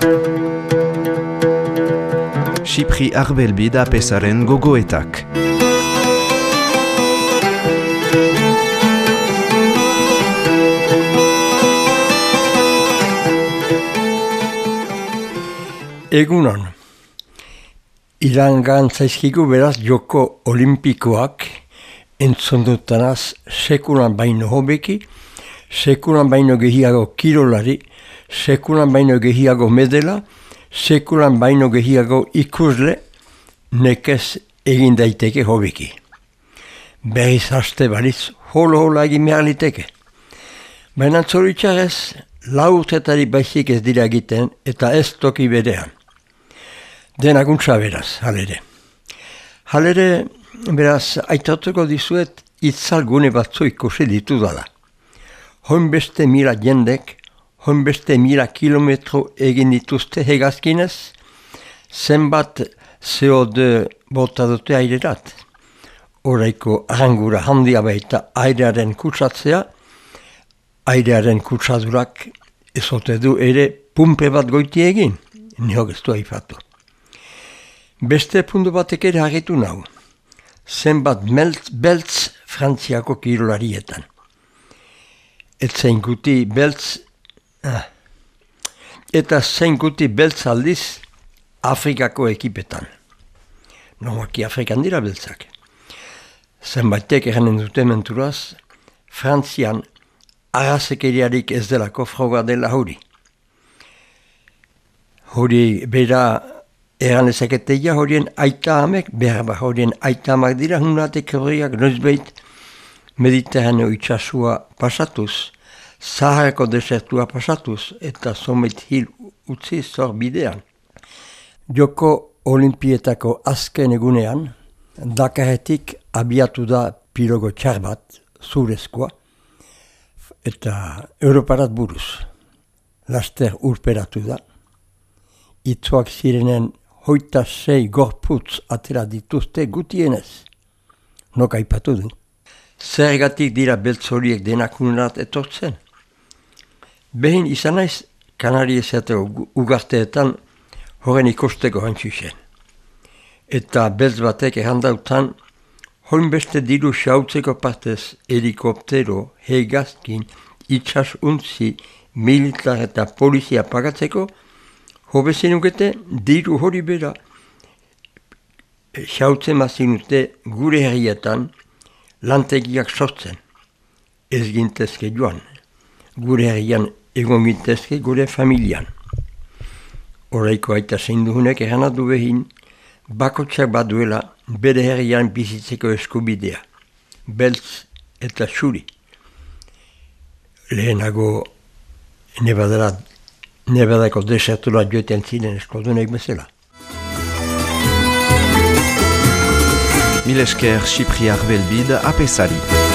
Xipri Arbelbid apesaren gogoetak. Egunon, irangan zaizkigu beraz joko olimpikoak entzondutanaz sekulan baino hobeki, sekulan baino gehiago kirolari, sekulan baino gehiago medela, sekulan baino gehiago ikusle nekez egin daiteke hobeki. Berriz haste balitz holo-hola egin behar liteke. Baina zoritxarrez, lau urtetari baizik ez dira egiten eta ez toki berean. Denaguntza beraz, halere. Halere, beraz, aitatuko dizuet itzalgune batzu ikusi ditudala. Honbeste mila jendek, honbeste mila kilometro egin dituzte hegazkinez, zenbat CO2 bota dute airerat. Oraiko arangura handia baita airearen kutsatzea, airearen kutsadurak ezote du ere pumpe bat goiti egin, nihok ez du aipatu. Beste puntu batek ere argitu nahu, zenbat beltz Frantziako kirolarietan. Eta zein guti beltz aldiz Afrikako ekipetan. Normaki Afrikan dira beltzak. Zenbaitek eranen dute menturaz, Frantzian arrazekeriarik ez delako froga dela hori. Hori bera eran ezaketeia horien aita hamek, behar horien aita hamak dira hunatek horriak noizbeit Mediterraneo itxasua pasatuz, Saharako desertua pasatuz eta somet hil utzi zor bidean. Joko Olimpietako azken egunean, Dakaretik abiatu da pilogo txar bat, zurezkoa, eta Europarat buruz. Laster urperatu da. Itzoak zirenen 26 gorputz atera dituzte gutienez. Nok aipatu du. Zergatik dira beltz horiek denak unerat etortzen. Behin izan naiz Kanari ezateko ugarteetan horren ikosteko hantzuzen. Eta beltz batek errandautan, honbeste diru xautzeko partez helikoptero, hegazkin, itxasuntzi, militar eta polizia pagatzeko, hobezinukete diru hori bera xautzen mazinute gure herrietan lantegiak sortzen. Ez gintezke joan. Gure herrian egon gintezke gure familian. Horaiko aita zein duhunek erranatu behin, bakotxak baduela bere herrian bizitzeko eskubidea. Beltz eta xuri. Lehenago Nevadako desertura joetan ziren eskodunek bezala. Mil esker Xipri Arbelbid apesari.